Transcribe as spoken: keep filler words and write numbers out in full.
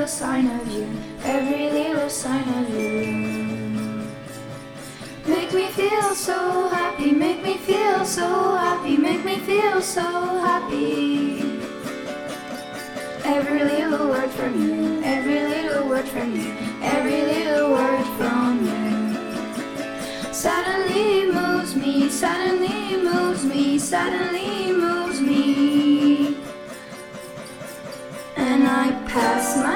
little sign of you, every little sign of you. Make me feel so happy, make me feel so happy, make me feel so happy. Every little word from you, every little word from you, every little word from you. Suddenly moves me, suddenly moves me, suddenly moves me. And I pass my